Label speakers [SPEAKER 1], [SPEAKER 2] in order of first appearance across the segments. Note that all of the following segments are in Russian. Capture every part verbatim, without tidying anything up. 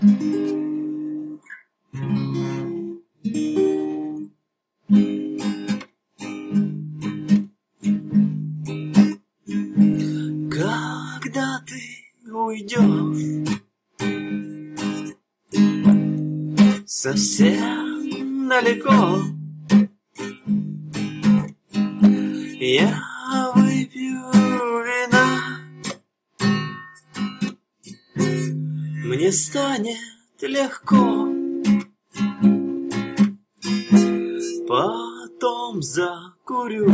[SPEAKER 1] Когда ты уйдешь совсем далеко, я выпью вина, мне станет легко, потом закурю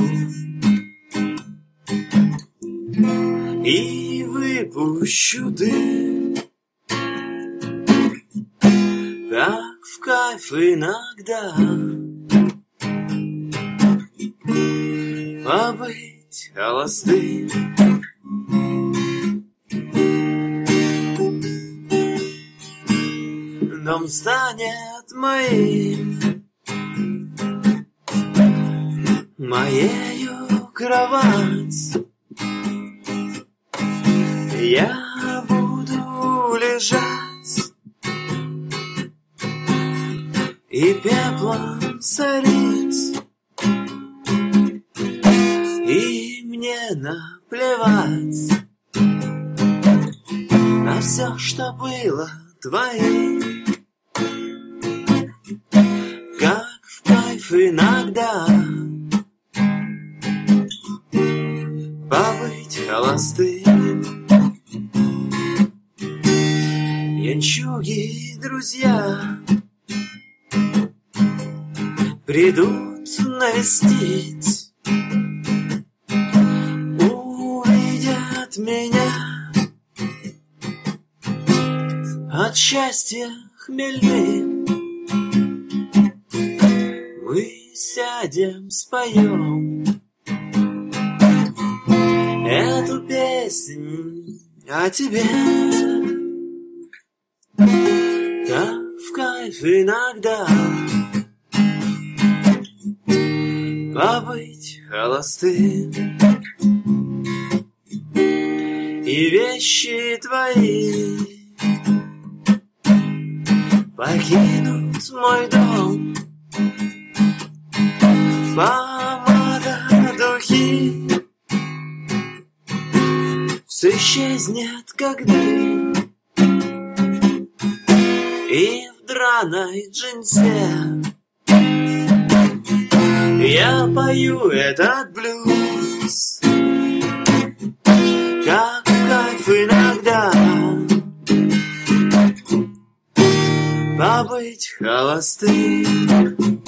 [SPEAKER 1] и выпущу дым, как в кайф иногда побыть холостым. Дом станет моим, моею кровать. Я буду лежать и пеплом сорить, и мне наплевать на все, что было твоим, как в кайф иногда побыть холостым. Янчуги, друзья, придут навестить, увидят меня от счастья хмельным. Мы сядем, споем эту песнь о тебе, как в кайф иногда побыть холостым. И вещи твои покинут мой дом, помада, духи, все исчезнет, как дым. И в драной джинсе я пою этот блюз, как в кайф иногда побыть холостым.